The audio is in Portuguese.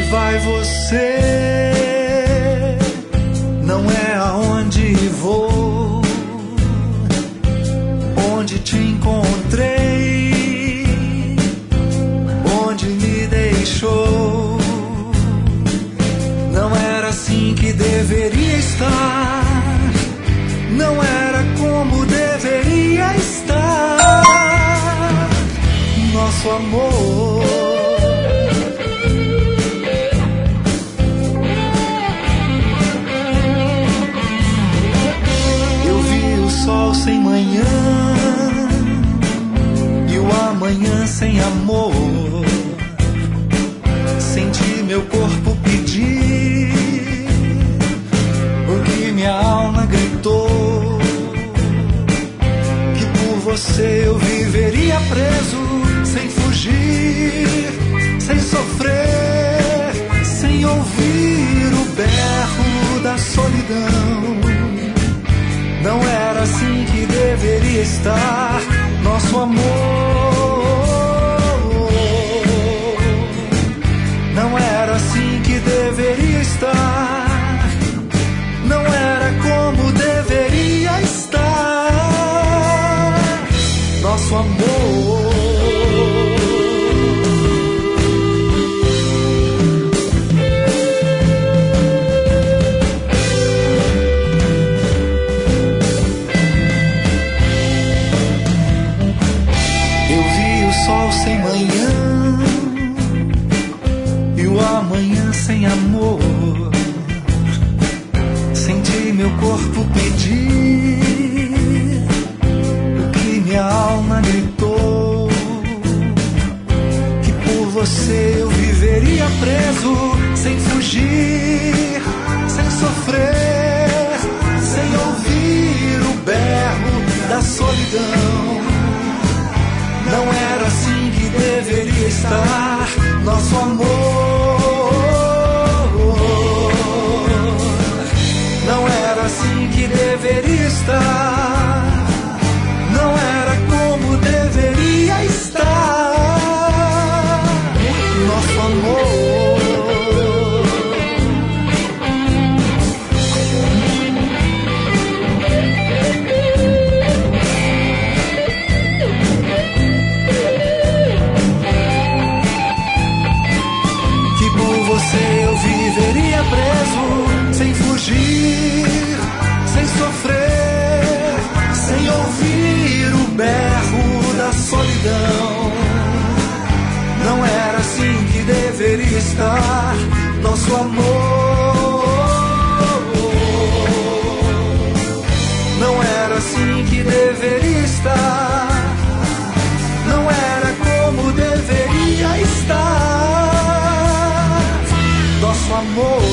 vai você? Não é aonde vou, onde te encontrei, onde me deixou. Não era assim que deveria estar, não era como deveria estar. Nosso amor, eu vi o sol sem manhã e o amanhã sem amor. Senti meu corpo pedir o que minha alma gritou, que por você eu viveria preso, sem fugir, sem sofrer, sem ouvir o berro da solidão. Não era assim que deveria estar nosso amor. Não era assim que deveria estar, não era como deveria estar nosso amor. Sol sem manhã e o amanhã sem amor. Senti meu corpo pedir o que minha alma gritou, que por você eu viveria preso, sem fugir, sem sofrer, sem ouvir o berro da solidão. Não era assim que deveria estar nosso amor. Não era assim que deveria estar, não era como deveria estar nosso amor. Eu viveria preso, sem fugir, sem sofrer, sem ouvir o berro da solidão. Não era assim que deveria estar nosso amor. Não era assim que deveria estar, não era como deveria estar nosso amor.